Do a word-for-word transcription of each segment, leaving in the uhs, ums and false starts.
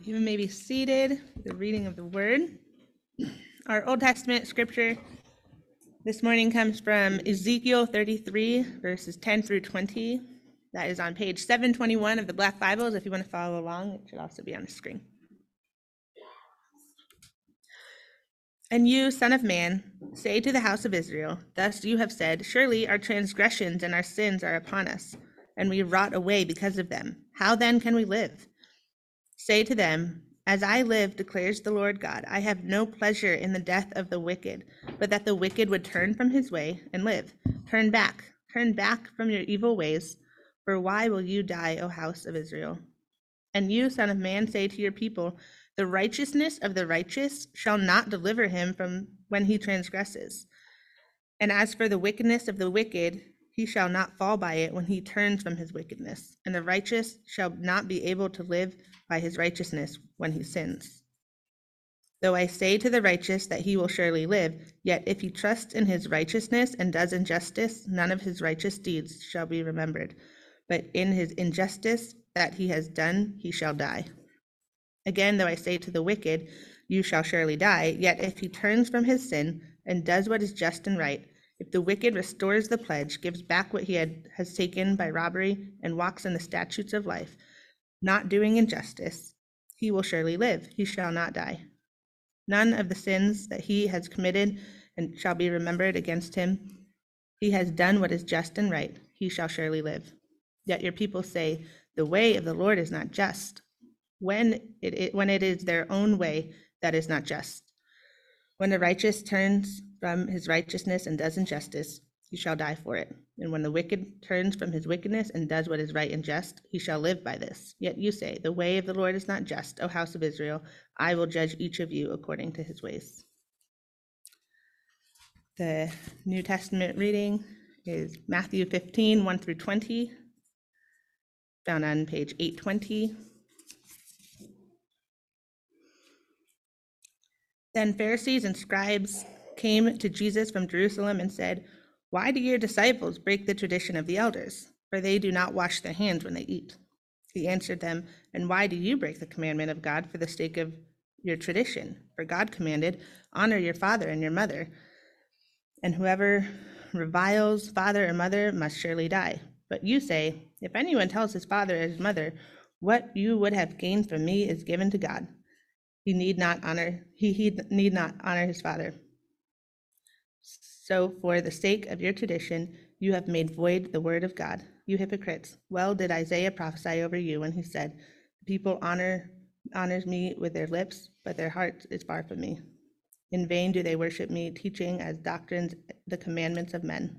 You may be seated for the reading of the word. Our Old Testament scripture this morning comes from Ezekiel thirty-three, verses ten through twenty. That is on page seven twenty-one of the Black Bibles. If you want to follow along, it should also be on the screen. And you, son of man, say to the house of Israel, thus you have said, surely our transgressions and our sins are upon us, and we rot away because of them. How then can we live? Say to them, as I live, declares the Lord God, I have no pleasure in the death of the wicked, but that the wicked would turn from his way and live. Turn back, turn back from your evil ways, for why will you die, O house of Israel? And you, son of man, say to your people, the righteousness of the righteous shall not deliver him from when he transgresses. And as for the wickedness of the wicked, he shall not fall by it when he turns from his wickedness. And the righteous shall not be able to live by his righteousness when he sins. Though I say to the righteous that he will surely live, yet if he trusts in his righteousness and does injustice, none of his righteous deeds shall be remembered. But in his injustice that he has done, he shall die. Again, though I say to the wicked, you shall surely die, yet if he turns from his sin and does what is just and right, if the wicked restores the pledge, gives back what he had, has taken by robbery, and walks in the statutes of life, not doing injustice, he will surely live, he shall not die. None of the sins that he has committed and shall be remembered against him. He has done what is just and right, he shall surely live. Yet your people say, the way of the Lord is not just, when it, it when it is their own way that is not just. When the righteous turns from his righteousness and does injustice, he shall die for it. And when the wicked turns from his wickedness and does what is right and just, he shall live by this. Yet you say, the way of the Lord is not just, O house of Israel. I will judge each of you according to his ways. The New Testament reading is Matthew fifteen, one through twenty, found on page eight twenty. Then Pharisees and scribes came to Jesus from Jerusalem and said, why do your disciples break the tradition of the elders? For they do not wash their hands when they eat. He answered them, and why do you break the commandment of God for the sake of your tradition? For God commanded, honor your father and your mother, and whoever reviles father or mother must surely die. But you say, if anyone tells his father or his mother, what you would have gained from me is given to God, he need not honor, he, he need not honor his father. So for the sake of your tradition, you have made void the word of God. You hypocrites, well did Isaiah prophesy over you when he said, people honor honors me with their lips, but their heart is far from me. In vain do they worship me, teaching as doctrines the commandments of men.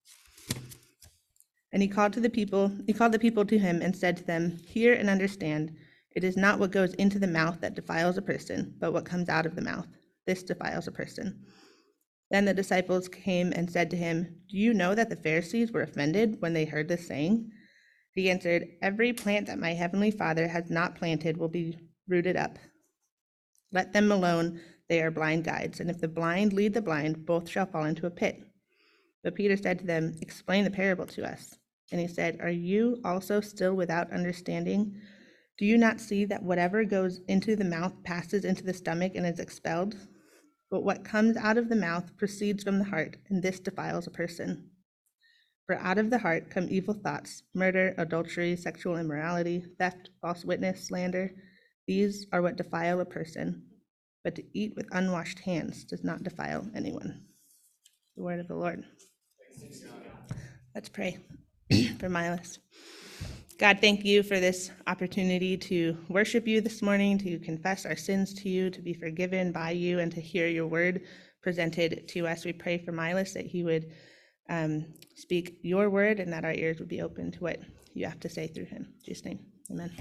And he called to the people, he called the people to him and said to them, hear and understand, it is not what goes into the mouth that defiles a person, but what comes out of the mouth. This defiles a person. Then the disciples came and said to him, do you know that the Pharisees were offended when they heard this saying? He answered, every plant that my heavenly Father has not planted will be rooted up. Let them alone, they are blind guides, and if the blind lead the blind, both shall fall into a pit. But Peter said to them, explain the parable to us. And he said, are you also still without understanding? Do you not see that whatever goes into the mouth passes into the stomach and is expelled? But what comes out of the mouth proceeds from the heart, and this defiles a person. For out of the heart come evil thoughts, murder, adultery, sexual immorality, theft, false witness, slander. These are what defile a person. But to eat with unwashed hands does not defile anyone. The word of the Lord. Let's pray for Milas. God, thank you for this opportunity to worship you this morning, to confess our sins to you, to be forgiven by you, and to hear your word presented to us. We pray for Milas that he would um, speak your word and that our ears would be open to what you have to say through him. In Jesus' name, amen.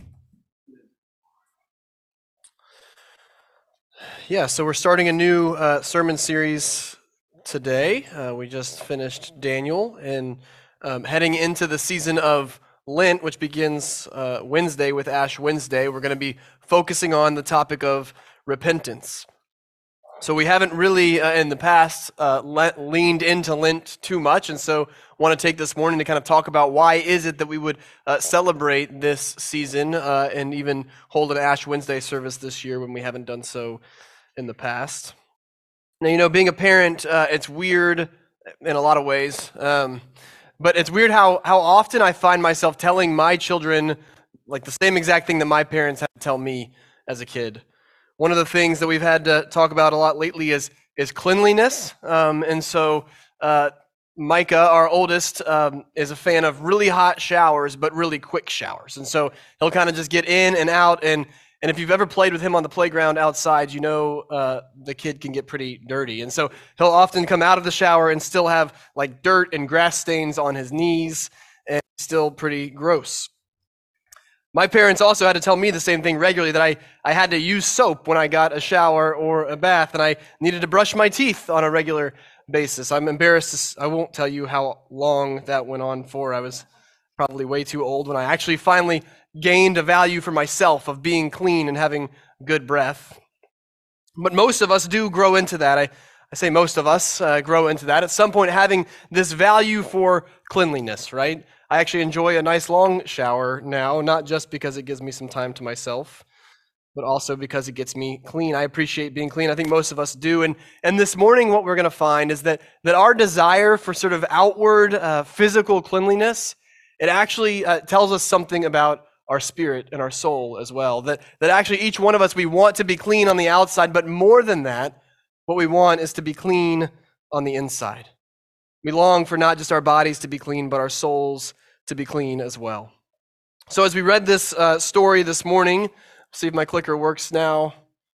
Yeah, so we're starting a new uh, sermon series today. Uh, we just finished Daniel and um, heading into the season of Lent, which begins uh, Wednesday with Ash Wednesday. We're going to be focusing on the topic of repentance. So we haven't really, uh, in the past, uh, le- leaned into Lent too much, and so want to take this morning to kind of talk about why is it that we would uh, celebrate this season uh, and even hold an Ash Wednesday service this year when we haven't done so in the past. Now, you know, being a parent, uh, it's weird in a lot of ways, um, but it's weird how, how often I find myself telling my children like the same exact thing that my parents had to tell me as a kid. One of the things that we've had to talk about a lot lately is is cleanliness, um, and so uh, Micah, our oldest, um, is a fan of really hot showers, but really quick showers, and so he'll kind of just get in and out, and and if you've ever played with him on the playground outside, you know uh, the kid can get pretty dirty, and so he'll often come out of the shower and still have like dirt and grass stains on his knees, and still pretty gross. My parents also had to tell me the same thing regularly, that I, I had to use soap when I got a shower or a bath, and I needed to brush my teeth on a regular basis. I'm embarrassed. To, I won't tell you how long that went on for. I was probably way too old when I actually finally gained a value for myself of being clean and having good breath. But most of us do grow into that. I, I say most of us uh, grow into that. At some point, having this value for cleanliness, right? I actually enjoy a nice long shower now, not just because it gives me some time to myself, but also because it gets me clean. I appreciate being clean. I think most of us do. And and this morning, what we're going to find is that that our desire for sort of outward uh, physical cleanliness, it actually uh, tells us something about our spirit and our soul as well. That that actually each one of us, we want to be clean on the outside, but more than that, what we want is to be clean on the inside. We long for not just our bodies to be clean, but our souls to be clean as well. So as we read this uh, story this morning, see if my clicker works now.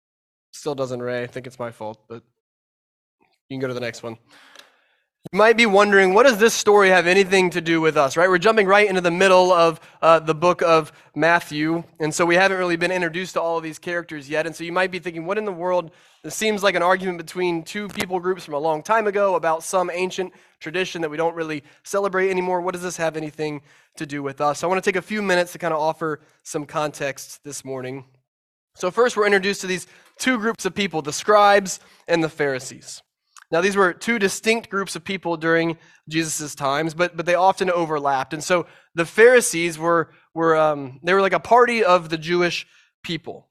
Still doesn't, Ray. I think it's my fault, but you can go to the next one. You might be wondering, what does this story have anything to do with us, right? We're jumping right into the middle of uh, the book of Matthew, and so we haven't really been introduced to all of these characters yet, and so you might be thinking, what in the world? This seems like an argument between two people groups from a long time ago about some ancient tradition that we don't really celebrate anymore. What does this have anything to do with us? So I want to take a few minutes to kind of offer some context this morning. So first, we're introduced to these two groups of people, the scribes and the Pharisees. Now, these were two distinct groups of people during Jesus' times, but but they often overlapped. And so the Pharisees were were um, they were like a party of the Jewish people,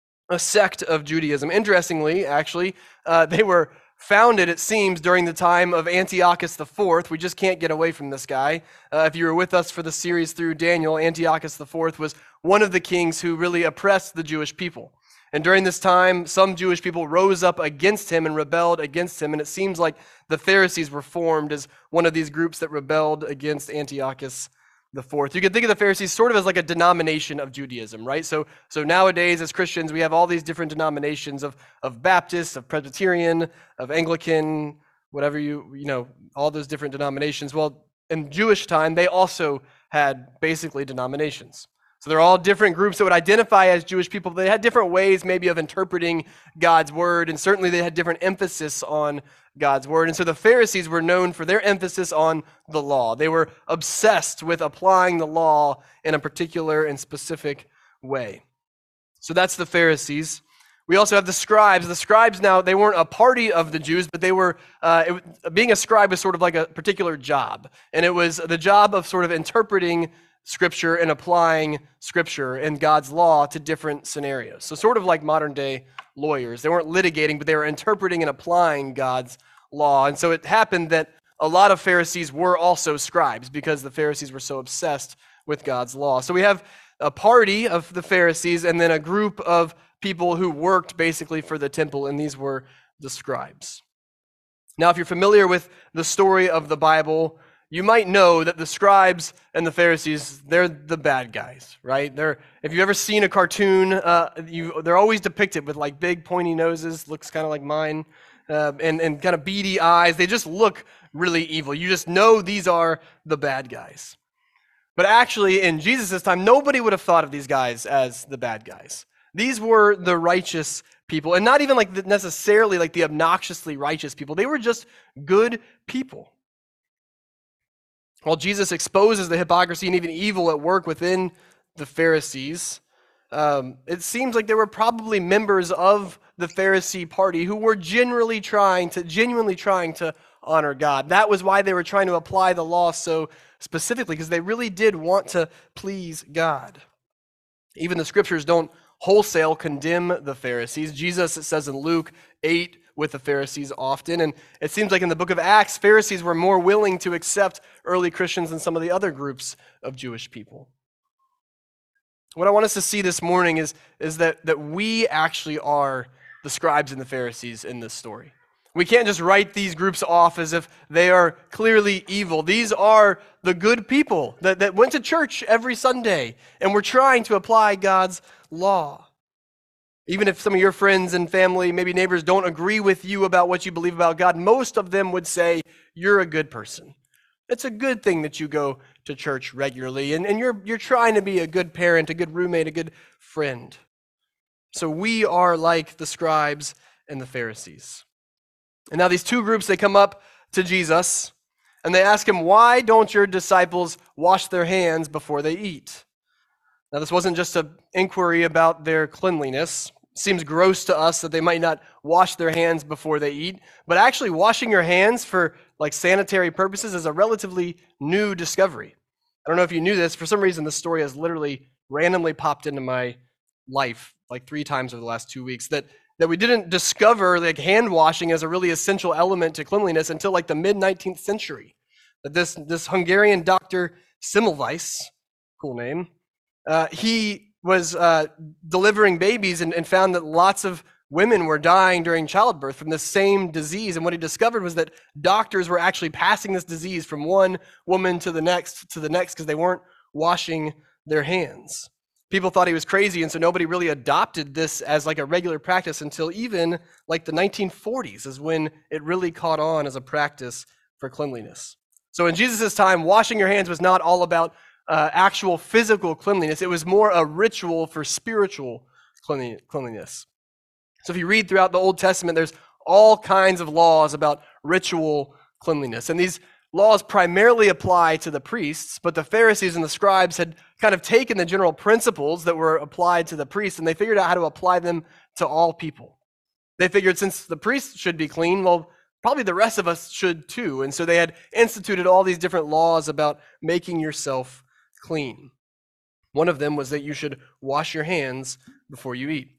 a sect of Judaism. Interestingly, actually, uh, they were founded, it seems, during the time of Antiochus the Fourth. We just can't get away from this guy. Uh, if you were with us for the series through Daniel, Antiochus the Fourth was one of the kings who really oppressed the Jewish people. And during this time, some Jewish people rose up against him and rebelled against him. And it seems like the Pharisees were formed as one of these groups that rebelled against Antiochus the Fourth. You can think of the Pharisees sort of as like a denomination of Judaism, right? So so nowadays as Christians, we have all these different denominations of, of Baptist, of Presbyterian, of Anglican, whatever you, you know, all those different denominations. Well, in Jewish time, they also had basically denominations. So they're all different groups that would identify as Jewish people. They had different ways maybe of interpreting God's word, and certainly they had different emphasis on God's word. And so the Pharisees were known for their emphasis on the law. They were obsessed with applying the law in a particular and specific way. So that's the Pharisees. We also have the scribes. The scribes now, they weren't a party of the Jews, but they were, uh, it, being a scribe was sort of like a particular job. And it was the job of sort of interpreting Scripture and applying Scripture and God's law to different scenarios. So sort of like modern day lawyers. They weren't litigating, but they were interpreting and applying God's law. And so it happened that a lot of Pharisees were also scribes because the Pharisees were so obsessed with God's law. So we have a party of the Pharisees and then a group of people who worked basically for the temple, and these were the scribes. Now, if you're familiar with the story of the Bible, you might know that the scribes and the Pharisees, they're the bad guys, right? They're, if you've ever seen a cartoon, uh, you, they're always depicted with like big pointy noses, looks kind of like mine, uh, and, and kind of beady eyes. They just look really evil. You just know these are the bad guys. But actually, in Jesus' time, nobody would have thought of these guys as the bad guys. These were the righteous people, and not even like the, necessarily like the obnoxiously righteous people. They were just good people. While Jesus exposes the hypocrisy and even evil at work within the Pharisees, um, it seems like there were probably members of the Pharisee party who were genuinely trying to, genuinely trying to honor God. That was why they were trying to apply the law so specifically, because they really did want to please God. Even the scriptures don't wholesale condemn the Pharisees. Jesus, it says in Luke, ate with the Pharisees often, and it seems like in the book of Acts, Pharisees were more willing to accept early Christians than some of the other groups of Jewish people. What I want us to see this morning is, is that, that we actually are the scribes and the Pharisees in this story. We can't just write these groups off as if they are clearly evil. These are the good people that, that went to church every Sunday and were trying to apply God's law. Even if some of your friends and family, maybe neighbors, don't agree with you about what you believe about God, most of them would say, you're a good person. It's a good thing that you go to church regularly, and, and you're, you're trying to be a good parent, a good roommate, a good friend. So we are like the scribes and the Pharisees. And now these two groups, they come up to Jesus, and they ask him, why don't your disciples wash their hands before they eat? Now, this wasn't just an inquiry about their cleanliness. It seems gross to us that they might not wash their hands before they eat, but actually washing your hands for like sanitary purposes is a relatively new discovery. I don't know if you knew this. For some reason, this story has literally randomly popped into my life like three times over the last two weeks, that that we didn't discover like hand washing as a really essential element to cleanliness until like the mid nineteenth century. That this, this Hungarian doctor Semmelweis, cool name, uh, he was uh, delivering babies and, and found that lots of women were dying during childbirth from the same disease. And what he discovered was that doctors were actually passing this disease from one woman to the next to the next because they weren't washing their hands. People thought he was crazy, and so nobody really adopted this as like a regular practice until even like the nineteen forties is when it really caught on as a practice for cleanliness. So in Jesus' time, washing your hands was not all about uh, actual physical cleanliness. It was more a ritual for spiritual cleanliness. So if you read throughout the Old Testament, there's all kinds of laws about ritual cleanliness. And these laws primarily apply to the priests, but the Pharisees and the scribes had kind of taken the general principles that were applied to the priests, and they figured out how to apply them to all people. They figured since the priests should be clean, well, probably the rest of us should too. And so they had instituted all these different laws about making yourself clean. One of them was that you should wash your hands before you eat.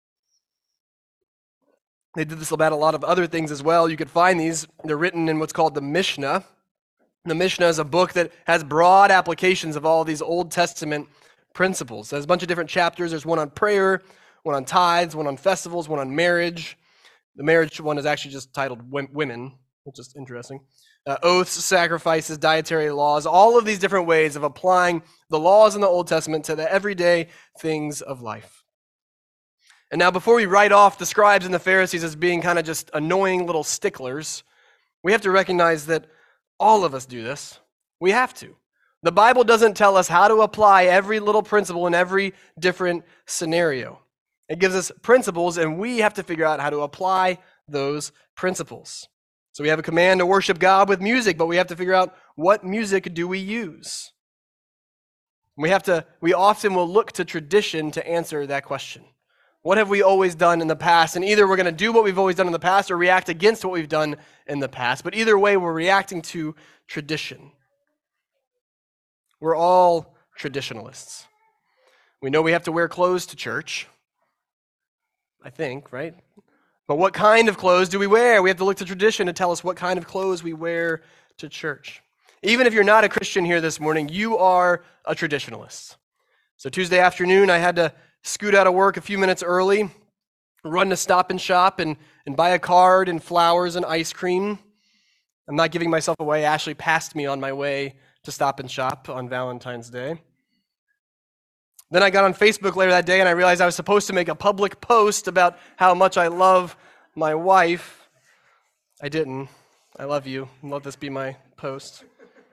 They did this about a lot of other things as well. You could find these. They're written in what's called the Mishnah. The Mishnah is a book that has broad applications of all these Old Testament principles. There's a bunch of different chapters. There's one on prayer, one on tithes, one on festivals, one on marriage. The marriage one is actually just titled Women, which is interesting. Uh, oaths, sacrifices, dietary laws, all of these different ways of applying the laws in the Old Testament to the everyday things of life. And now before we write off the scribes and the Pharisees as being kind of just annoying little sticklers, we have to recognize that all of us do this. We have to. The Bible doesn't tell us how to apply every little principle in every different scenario. It gives us principles, and we have to figure out how to apply those principles. So we have a command to worship God with music, but we have to figure out what music do we use. We have to. We often will look to tradition to answer that question. What have we always done in the past? And either we're going to do what we've always done in the past or react against what we've done in the past. But either way, we're reacting to tradition. We're all traditionalists. We know we have to wear clothes to church, I think, right? But what kind of clothes do we wear? We have to look to tradition to tell us what kind of clothes we wear to church. Even if you're not a Christian here this morning, you are a traditionalist. So Tuesday afternoon, I had to scoot out of work a few minutes early, run to Stop and Shop and, and buy a card and flowers and ice cream. I'm not giving myself away. Ashley passed me on my way to Stop and Shop on Valentine's Day. Then I got on Facebook later that day and I realized I was supposed to make a public post about how much I love my wife. I didn't. I love you. Let this be my post.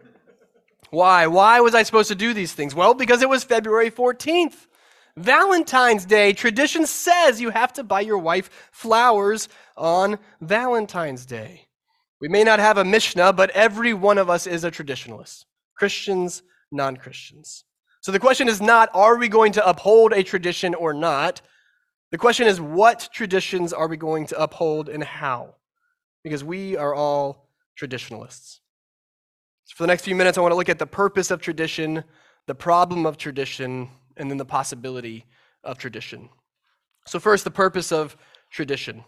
Why? Why was I supposed to do these things? Well, because it was February fourteenth. Valentine's Day. Tradition says you have to buy your wife flowers on Valentine's Day. We may not have a Mishnah, but every one of us is a traditionalist. Christians, non-Christians. So So the question is not, are we going to uphold a tradition or not? The question is, what traditions are we going to uphold and how? Because we are all traditionalists. So for the next few minutes, I want to look at the purpose of tradition, the problem of tradition, and then the possibility of tradition. So first, the purpose of tradition.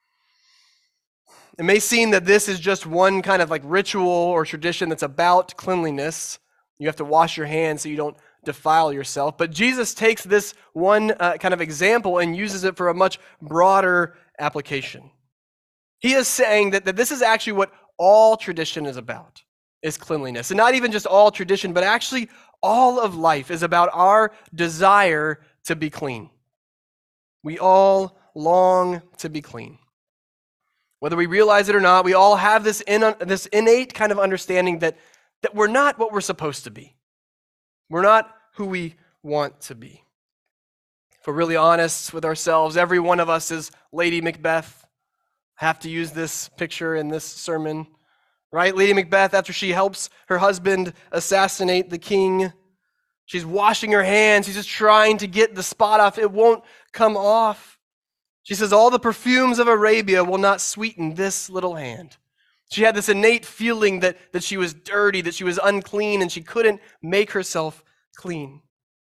It may seem that this is just one kind of like ritual or tradition that's about cleanliness. You have to wash your hands so you don't defile yourself. But Jesus takes this one uh, kind of example and uses it for a much broader application. He is saying that, that this is actually what all tradition is about, is cleanliness. And not even just all tradition, but actually all of life is about our desire to be clean. We all long to be clean. Whether we realize it or not, we all have this, in, this innate kind of understanding that, that we're not what we're supposed to be. We're not who we want to be. If we're really honest with ourselves, every one of us is Lady Macbeth. I have to use this picture in this sermon, right? Lady Macbeth, after she helps her husband assassinate the king, she's washing her hands. She's just trying to get the spot off. It won't come off. She says, all the perfumes of Arabia will not sweeten this little hand. She had this innate feeling that, that she was dirty, that she was unclean, and she couldn't make herself clean.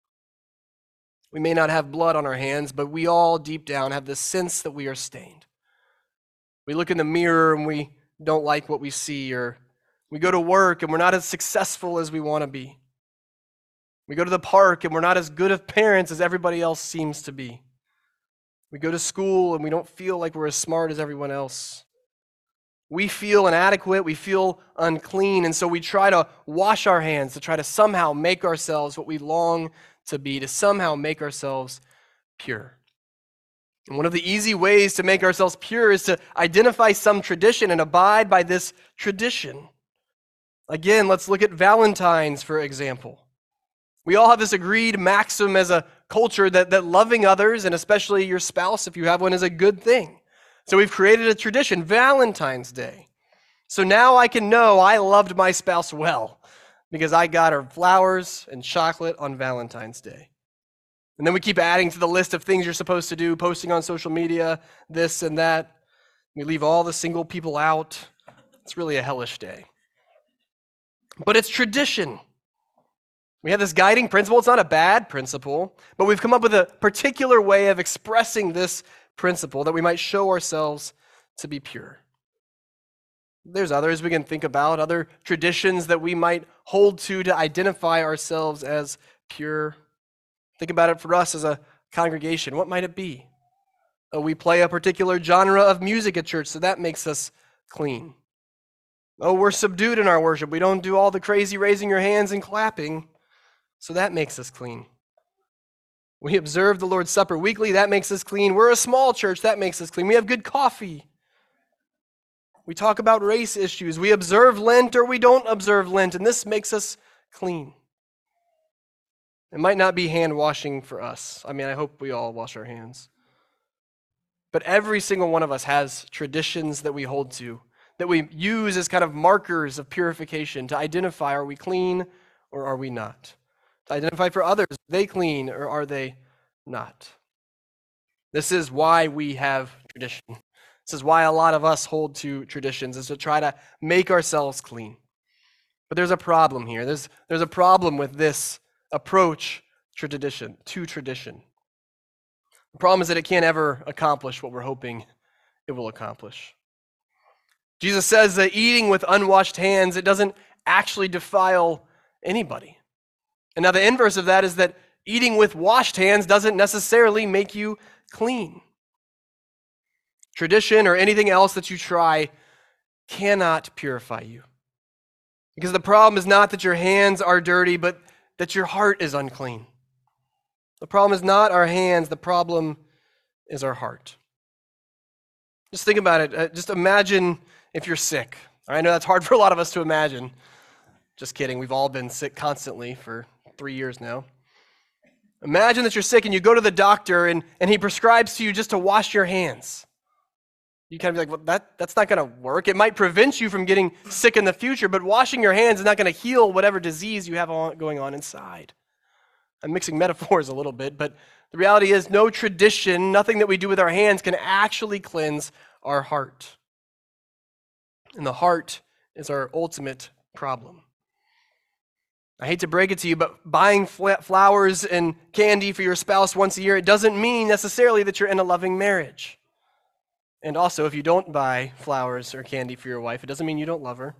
We may not have blood on our hands, but we all deep down have this sense that we are stained. We look in the mirror and we don't like what we see, or we go to work and we're not as successful as we want to be. We go to the park and we're not as good of parents as everybody else seems to be. We go to school and we don't feel like we're as smart as everyone else. We feel inadequate, we feel unclean, and so we try to wash our hands to try to somehow make ourselves what we long to be, to somehow make ourselves pure. And one of the easy ways to make ourselves pure is to identify some tradition and abide by this tradition. Again, let's look at Valentine's, for example. We all have this agreed maxim as a culture that, that loving others, and especially your spouse, if you have one, is a good thing. So we've created a tradition, Valentine's Day. So now I can know I loved my spouse well because I got her flowers and chocolate on Valentine's Day. And then we keep adding to the list of things you're supposed to do, posting on social media, this and that. We leave all the single people out. It's really a hellish day. But it's tradition. We have this guiding principle. It's not a bad principle, but we've come up with a particular way of expressing this principle that we might show ourselves to be pure. There's others we can think about, other traditions that we might hold to to identify ourselves as pure. Think about it for us as a congregation. What might it be? Oh, we play a particular genre of music at church, so that makes us clean. Oh, we're subdued in our worship. We don't do all the crazy raising your hands and clapping, so that makes us clean. We observe the Lord's Supper weekly, that makes us clean. We're a small church, that makes us clean. We have good coffee. We talk about race issues. We observe Lent or we don't observe Lent, and this makes us clean. It might not be hand washing for us. I mean, I hope we all wash our hands. But every single one of us has traditions that we hold to, that we use as kind of markers of purification to identify, are we clean or are we not? To identify for others, are they clean or are they not? This is why we have tradition. This is why a lot of us hold to traditions, is to try to make ourselves clean. But there's a problem here. There's, there's a problem with this approach to tradition, to tradition. The problem is that it can't ever accomplish what we're hoping it will accomplish. Jesus says that eating with unwashed hands, it doesn't actually defile anybody. And now the inverse of that is that eating with washed hands doesn't necessarily make you clean. Tradition or anything else that you try cannot purify you. Because the problem is not that your hands are dirty, but that your heart is unclean. The problem is not our hands, the problem is our heart. Just think about it. Uh, just imagine if you're sick. I know that's hard for a lot of us to imagine. Just kidding. We've all been sick constantly for three years now. Imagine that you're sick and you go to the doctor and, and he prescribes to you just to wash your hands. You kind of be like, well, that, that's not going to work. It might prevent you from getting sick in the future, but washing your hands is not going to heal whatever disease you have on, going on inside. I'm mixing metaphors a little bit, but the reality is no tradition, nothing that we do with our hands can actually cleanse our heart. And the heart is our ultimate problem. I hate to break it to you, but buying flowers and candy for your spouse once a year, it doesn't mean necessarily that you're in a loving marriage. And also, if you don't buy flowers or candy for your wife, it doesn't mean you don't love her.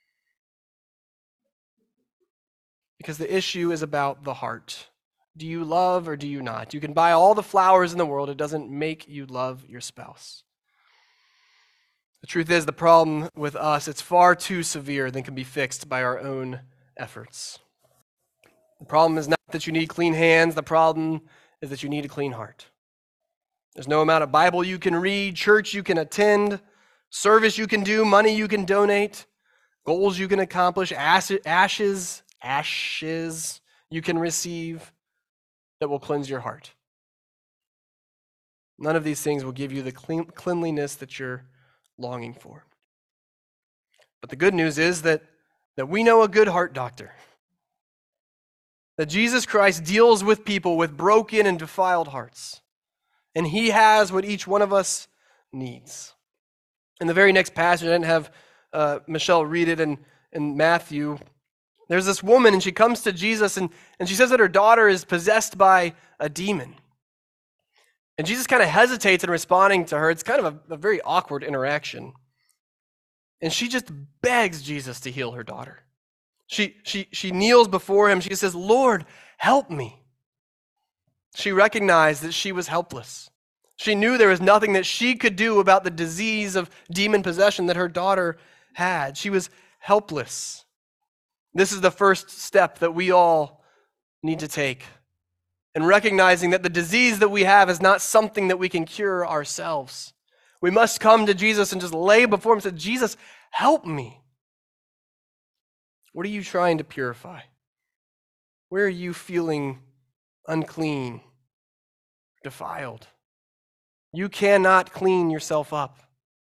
Because the issue is about the heart. Do you love or do you not? You can buy all the flowers in the world. It doesn't make you love your spouse. The truth is, the problem with us, it's far too severe than can be fixed by our own efforts. The problem is not that you need clean hands. The problem is that you need a clean heart. There's no amount of Bible you can read, church you can attend, service you can do, money you can donate, goals you can accomplish, ashes, ashes you can receive that will cleanse your heart. None of these things will give you the clean, cleanliness that you're longing for. But the good news is that, that we know a good heart doctor. That Jesus Christ deals with people with broken and defiled hearts. And he has what each one of us needs. In the very next passage, I didn't have uh, Michelle read it in, in Matthew. There's this woman, and she comes to Jesus, and, and she says that her daughter is possessed by a demon. And Jesus kind of hesitates in responding to her. It's kind of a, a very awkward interaction. And she just begs Jesus to heal her daughter. She, she, she kneels before him. She says, "Lord, help me." She recognized that she was helpless. She knew there was nothing that she could do about the disease of demon possession that her daughter had. She was helpless. This is the first step that we all need to take. And recognizing that the disease that we have is not something that we can cure ourselves. We must come to Jesus and just lay before him and say, "Jesus, help me." What are you trying to purify? Where are you feeling unclean, defiled? You cannot clean yourself up.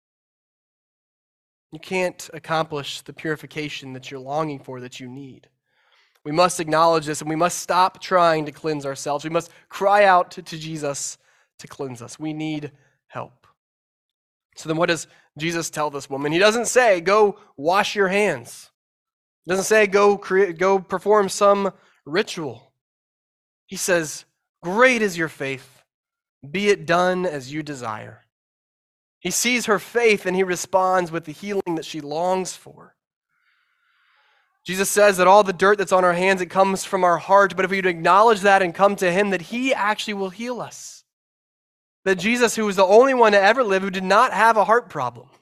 You can't accomplish the purification that you're longing for, that you need. We must acknowledge this, and we must stop trying to cleanse ourselves. We must cry out to, to Jesus to cleanse us. We need help. So then what does Jesus tell this woman? He doesn't say, "Go wash your hands." He doesn't say, go create, go perform some ritual. He says, "Great is your faith. Be it done as you desire." He sees her faith and he responds with the healing that she longs for. Jesus says that all the dirt that's on our hands, it comes from our heart, but if we would acknowledge that and come to him, that he actually will heal us. That Jesus, who was the only one to ever live who did not have a heart problem,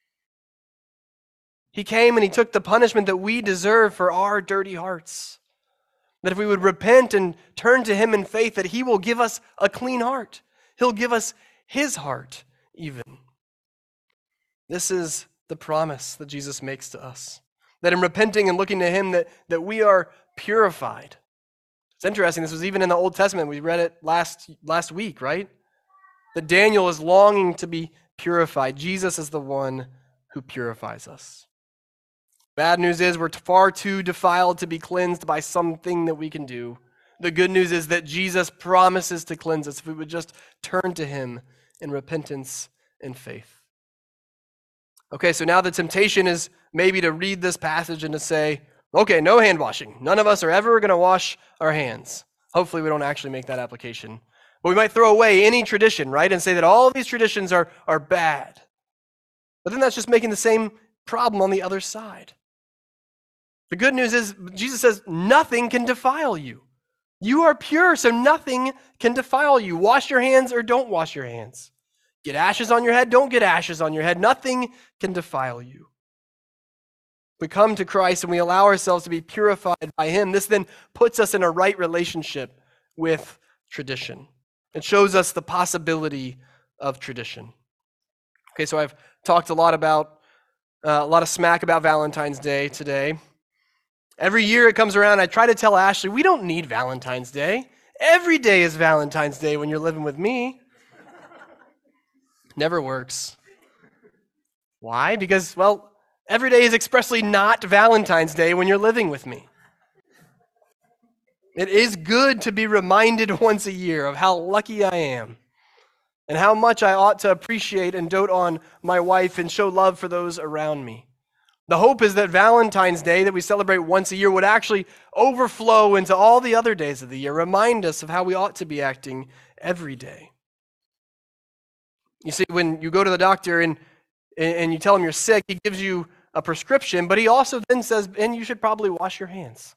he came and he took the punishment that we deserve for our dirty hearts. That if we would repent and turn to him in faith, that he will give us a clean heart. He'll give us his heart even. This is the promise that Jesus makes to us. That in repenting and looking to him, that, that we are purified. It's interesting, this was even in the Old Testament. We read it last, last week, right? That Daniel is longing to be purified. Jesus is the one who purifies us. Bad news is we're far too defiled to be cleansed by something that we can do. The good news is that Jesus promises to cleanse us if we would just turn to him in repentance and faith. Okay, so now the temptation is maybe to read this passage and to say, okay, no hand washing. None of us are ever going to wash our hands. Hopefully we don't actually make that application. But we might throw away any tradition, right, and say that all of these traditions are, are bad. But then that's just making the same problem on the other side. The good news is Jesus says nothing can defile you. You are pure, so nothing can defile you. Wash your hands or don't wash your hands. Get ashes on your head, don't get ashes on your head. Nothing can defile you. We come to Christ and we allow ourselves to be purified by him. This then puts us in a right relationship with tradition. It shows us the possibility of tradition. Okay, so I've talked a lot about, uh, a lot of smack about Valentine's Day today. Every year it comes around, I try to tell Ashley, we don't need Valentine's Day. Every day is Valentine's Day when you're living with me. Never works. Why? Because, well, every day is expressly not Valentine's Day when you're living with me. It is good to be reminded once a year of how lucky I am and how much I ought to appreciate and dote on my wife and show love for those around me. The hope is that Valentine's Day, that we celebrate once a year, would actually overflow into all the other days of the year, remind us of how we ought to be acting every day. You see, when you go to the doctor and, and you tell him you're sick, he gives you a prescription, but he also then says, and you should probably wash your hands.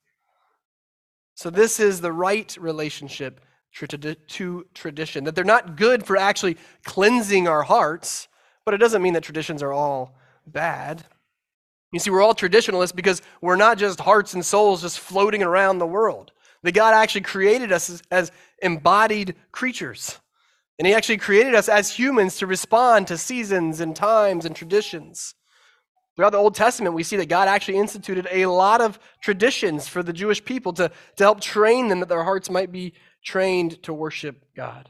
So this is the right relationship to tradition, that they're not good for actually cleansing our hearts, but it doesn't mean that traditions are all bad. You see, we're all traditionalists because we're not just hearts and souls just floating around the world. That God actually created us as, as embodied creatures. And he actually created us as humans to respond to seasons and times and traditions. Throughout the Old Testament, we see that God actually instituted a lot of traditions for the Jewish people to, to help train them that their hearts might be trained to worship God.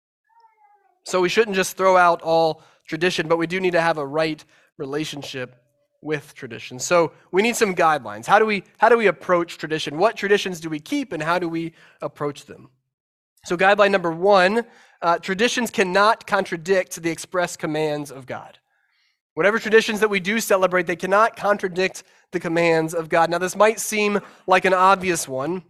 So we shouldn't just throw out all tradition, but we do need to have a right relationship with tradition. So we need some guidelines. How do we how do we approach tradition? What traditions do we keep and how do we approach them? So guideline number one, uh, traditions cannot contradict the express commands of God. Whatever traditions that we do celebrate, they cannot contradict the commands of God. Now this might seem like an obvious one,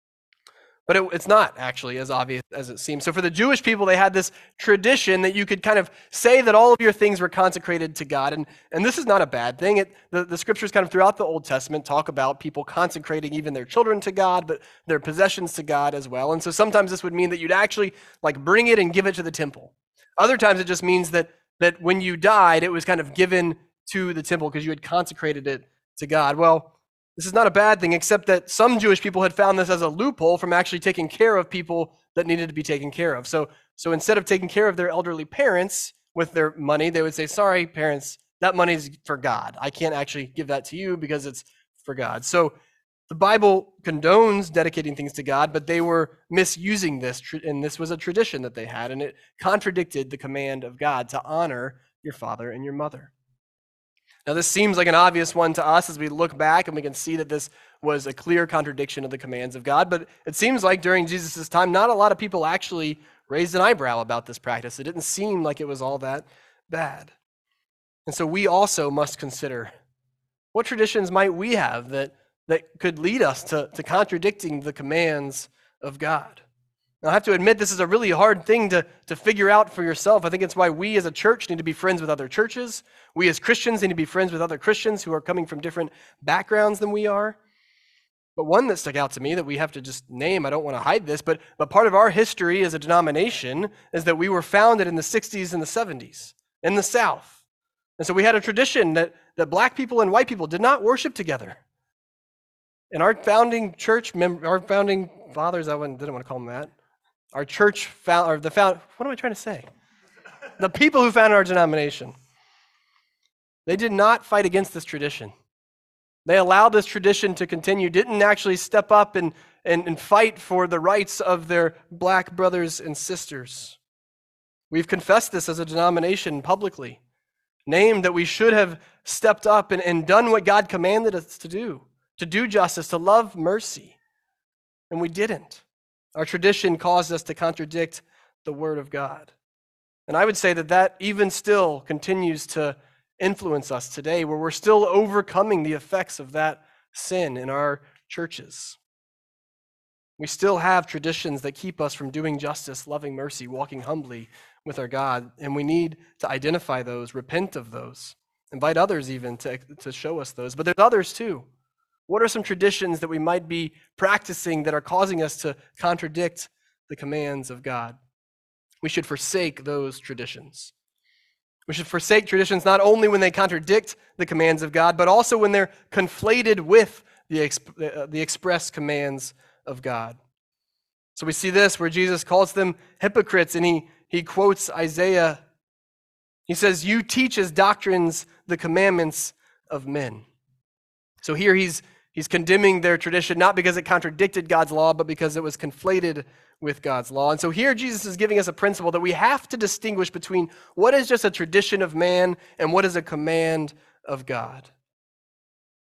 but it, it's not actually as obvious as it seems. So for the Jewish people, they had this tradition that you could kind of say that all of your things were consecrated to God. And, and this is not a bad thing. It, the, the scriptures kind of throughout the Old Testament talk about people consecrating even their children to God, but their possessions to God as well. And so sometimes this would mean that you'd actually like bring it and give it to the temple. Other times it just means that, that when you died, it was kind of given to the temple because you had consecrated it to God. Well, this is not a bad thing, except that some Jewish people had found this as a loophole from actually taking care of people that needed to be taken care of. So, so instead of taking care of their elderly parents with their money, they would say, sorry, parents, that money's for God. I can't actually give that to you because it's for God. So the Bible condones dedicating things to God, but they were misusing this, and this was a tradition that they had, and it contradicted the command of God to honor your father and your mother. Now, this seems like an obvious one to us as we look back and we can see that this was a clear contradiction of the commands of God, but it seems like during Jesus' time, not a lot of people actually raised an eyebrow about this practice. It didn't seem like it was all that bad. And so we also must consider, what traditions might we have that, that could lead us to, to contradicting the commands of God? Now, I have to admit, this is a really hard thing to, to figure out for yourself. I think it's why we as a church need to be friends with other churches. We as Christians need to be friends with other Christians who are coming from different backgrounds than we are. But one that stuck out to me that we have to just name, I don't want to hide this, but, but part of our history as a denomination is that we were founded in the sixties and the seventies in the South. And so we had a tradition that, that black people and white people did not worship together. And our founding church, mem- our founding fathers, I wouldn't, didn't want to call them that. Our church found, or the found, what am I trying to say? The people who founded our denomination, they did not fight against this tradition. They allowed this tradition to continue, didn't actually step up and, and, and fight for the rights of their black brothers and sisters. We've confessed this as a denomination publicly, named that we should have stepped up and, and done what God commanded us to do, to do justice, to love mercy, and we didn't. Our tradition caused us to contradict the Word of God. And I would say that that even still continues to influence us today, where we're still overcoming the effects of that sin in our churches. We still have traditions that keep us from doing justice, loving mercy, walking humbly with our God, and we need to identify those, repent of those, invite others even to, to show us those. But there's others too. What are some traditions that we might be practicing that are causing us to contradict the commands of God? We should forsake those traditions. We should forsake traditions not only when they contradict the commands of God, but also when they're conflated with the, exp- uh, the express commands of God. So we see this where Jesus calls them hypocrites, and he, he quotes Isaiah. He says, "You teach as doctrines the commandments of men." So here he's He's condemning their tradition, not because it contradicted God's law, but because it was conflated with God's law. And so here Jesus is giving us a principle that we have to distinguish between what is just a tradition of man and what is a command of God.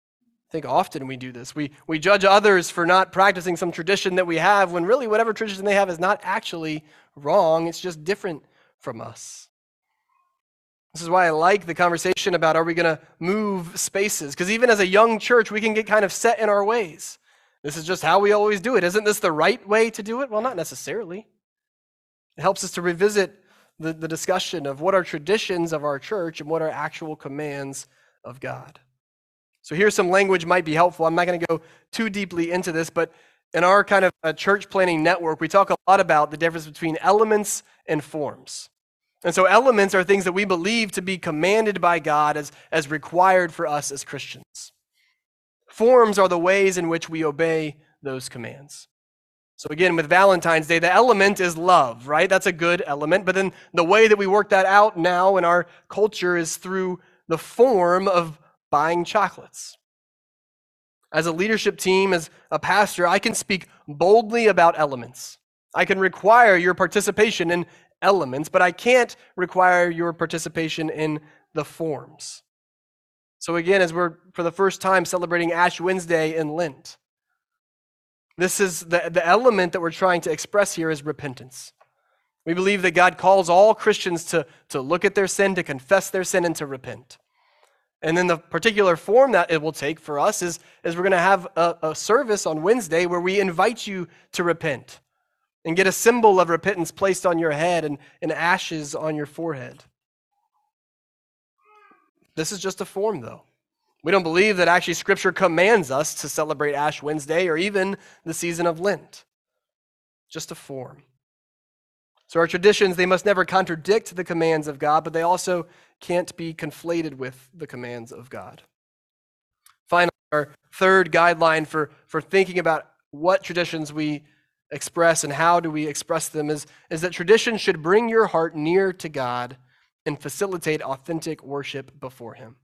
I think often we do this. We, we judge others for not practicing some tradition that we have when really whatever tradition they have is not actually wrong. It's just different from us. This is why I like the conversation about are we going to move spaces? Because even as a young church, we can get kind of set in our ways. This is just how we always do it. Isn't this the right way to do it? Well, not necessarily. It helps us to revisit the, the discussion of what are traditions of our church and what are actual commands of God. So here's some language might be helpful. I'm not going to go too deeply into this, but in our kind of a church planning network, we talk a lot about the difference between elements and forms. And so elements are things that we believe to be commanded by God as, as required for us as Christians. Forms are the ways in which we obey those commands. So again, with Valentine's Day, the element is love, right? That's a good element. But then the way that we work that out now in our culture is through the form of buying chocolates. As a leadership team, as a pastor, I can speak boldly about elements. I can require your participation in elements, but I can't require your participation in the forms. So again, as we're for the first time celebrating Ash Wednesday in Lent, this is the, the element that we're trying to express here is repentance. We believe that God calls all Christians to, to look at their sin, to confess their sin, and to repent. And then the particular form that it will take for us is, is we're going to have a, a service on Wednesday where we invite you to repent and get a symbol of repentance placed on your head and, and ashes on your forehead. This is just a form, though. We don't believe that actually Scripture commands us to celebrate Ash Wednesday or even the season of Lent. Just a form. So our traditions, they must never contradict the commands of God, but they also can't be conflated with the commands of God. Finally, our third guideline for, for thinking about what traditions we express and how do we express them is, is that tradition should bring your heart near to God and facilitate authentic worship before Him.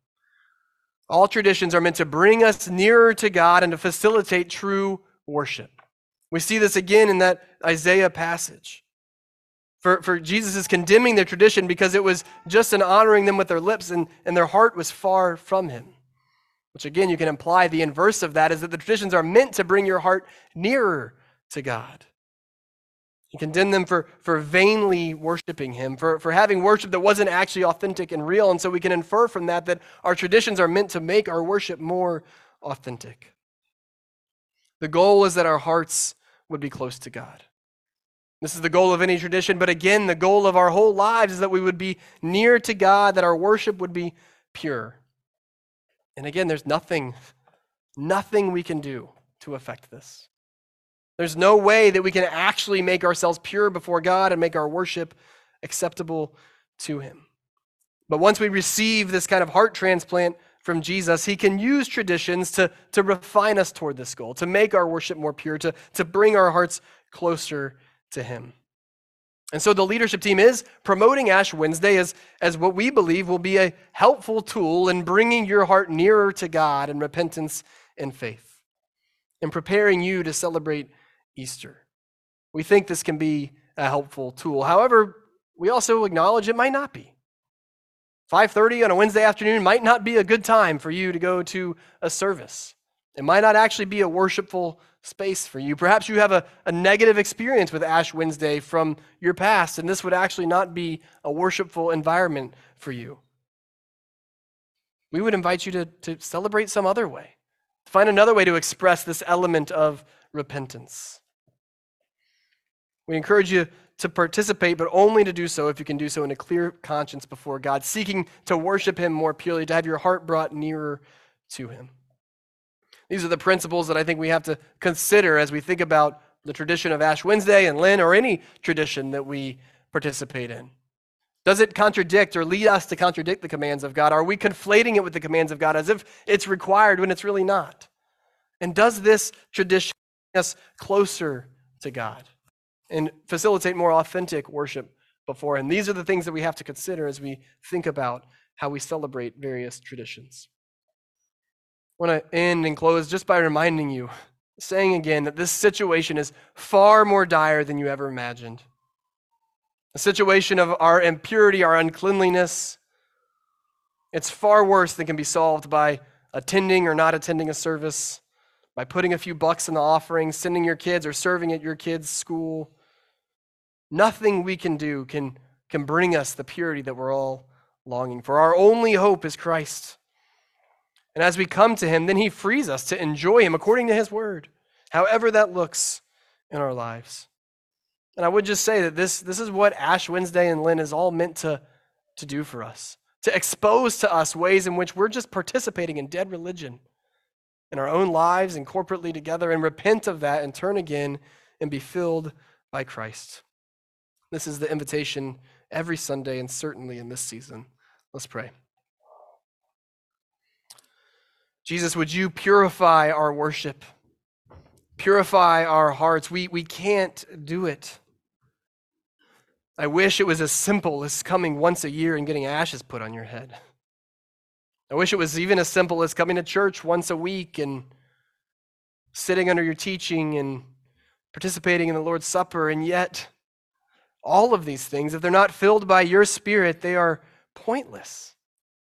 All traditions are meant to bring us nearer to God and to facilitate true worship. We see this again in that Isaiah passage. For, for Jesus is condemning their tradition because it was just an honoring them with their lips and, and their heart was far from Him. Which again, you can imply the inverse of that is that the traditions are meant to bring your heart nearer to God. He condemned them for, for vainly worshiping Him, for, for having worship that wasn't actually authentic and real. And so we can infer from that that our traditions are meant to make our worship more authentic. The goal is that our hearts would be close to God. This is the goal of any tradition, but again, the goal of our whole lives is that we would be near to God, that our worship would be pure. And again, there's nothing, nothing we can do to affect this. There's no way that we can actually make ourselves pure before God and make our worship acceptable to Him. But once we receive this kind of heart transplant from Jesus, He can use traditions to, to refine us toward this goal, to make our worship more pure, to, to bring our hearts closer to Him. And so the leadership team is promoting Ash Wednesday as, as what we believe will be a helpful tool in bringing your heart nearer to God in repentance and faith, and preparing you to celebrate Easter. We think this can be a helpful tool. However, we also acknowledge it might not be. five thirty on a Wednesday afternoon might not be a good time for you to go to a service. It might not actually be a worshipful space for you. Perhaps you have a, a negative experience with Ash Wednesday from your past, and this would actually not be a worshipful environment for you. We would invite you to, to celebrate some other way, to find another way to express this element of repentance. We encourage you to participate, but only to do so if you can do so in a clear conscience before God, seeking to worship Him more purely, to have your heart brought nearer to Him. These are the principles that I think we have to consider as we think about the tradition of Ash Wednesday and Lent or any tradition that we participate in. Does it contradict or lead us to contradict the commands of God? Are we conflating it with the commands of God as if it's required when it's really not? And does this tradition bring us closer to God and facilitate more authentic worship before Him? These are the things that we have to consider as we think about how we celebrate various traditions. I want to end and close just by reminding you, saying again that this situation is far more dire than you ever imagined. The situation of our impurity, our uncleanliness, it's far worse than can be solved by attending or not attending a service, by putting a few bucks in the offering, sending your kids or serving at your kids' school. Nothing we can do can, can bring us the purity that we're all longing for. Our only hope is Christ. And as we come to him, then he frees us to enjoy him according to his word, however that looks in our lives. And I would just say that this, this is what Ash Wednesday and Lent is all meant to, to do for us, to expose to us ways in which we're just participating in dead religion in our own lives and corporately together, and repent of that and turn again and be filled by Christ. This is the invitation every Sunday and certainly in this season. Let's pray. Jesus, would you purify our worship? Purify our hearts. We, we can't do it. I wish it was as simple as coming once a year and getting ashes put on your head. I wish it was even as simple as coming to church once a week and sitting under your teaching and participating in the Lord's Supper. And yet, all of these things, if they're not filled by your Spirit, they are pointless.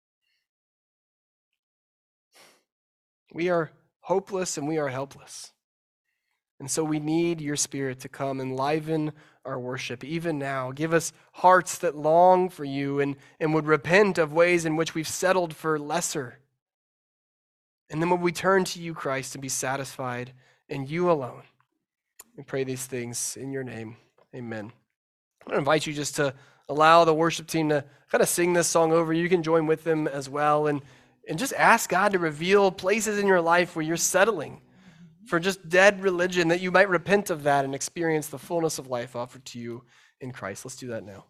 We are hopeless and we are helpless. And so we need your Spirit to come enliven our worship, even now. Give us hearts that long for you and, and would repent of ways in which we've settled for lesser. And then would we turn to you, Christ, and be satisfied in you alone. We pray these things in your name. Amen. I want to invite you just to allow the worship team to kind of sing this song over. You can join with them as well. And, and just ask God to reveal places in your life where you're settling for just dead religion, that you might repent of that and experience the fullness of life offered to you in Christ. Let's do that now.